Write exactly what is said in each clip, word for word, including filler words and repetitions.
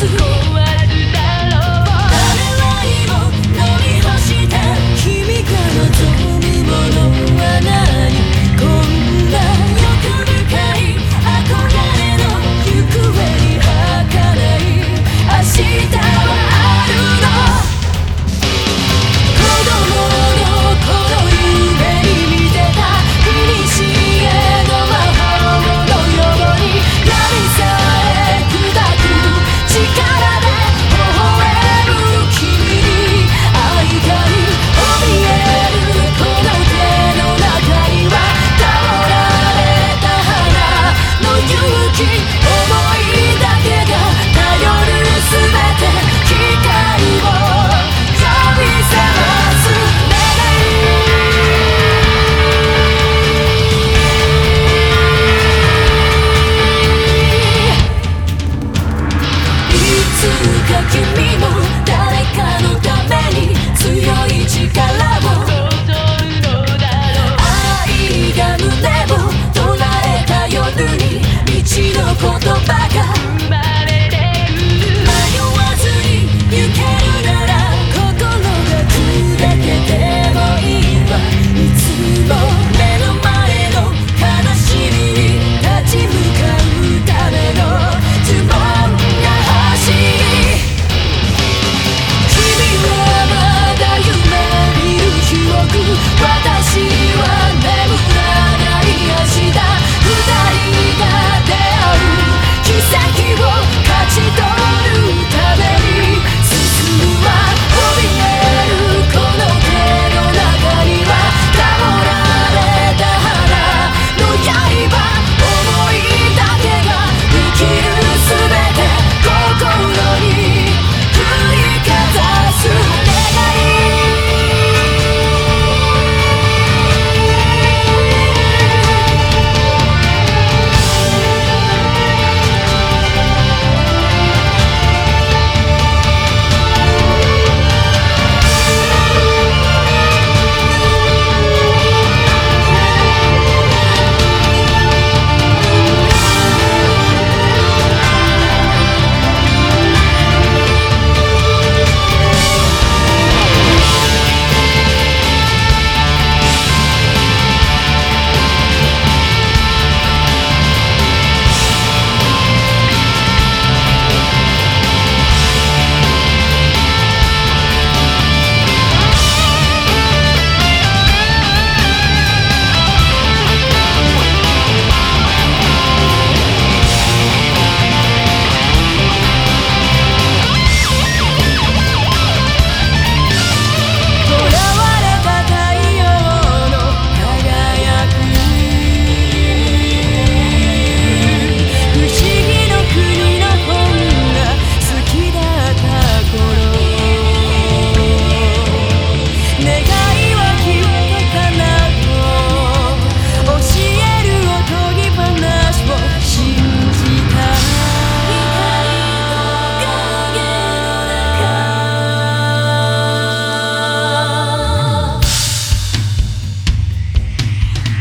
君も誰かのために強い力を愛が胸を捉えた夜に道の言葉が生まれてる迷わずに行けるなら心が砕けてもいいわいつも目の前の悲しみに立ち向かうための呪文が欲しい私は眠らない明日二人が出会う奇跡を勝ち取るために進むは怯えるこの手の中には守られた花の刃思いだけが生きるすべて心に振りかざす願い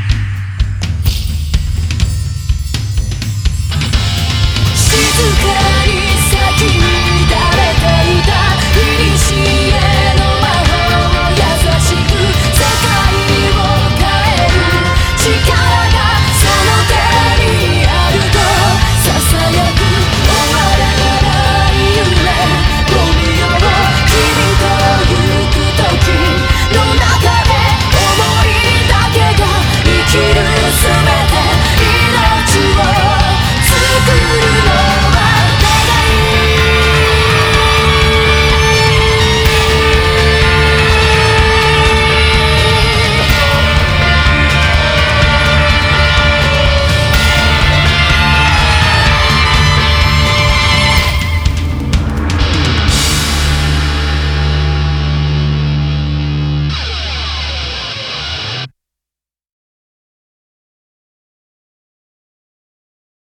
静か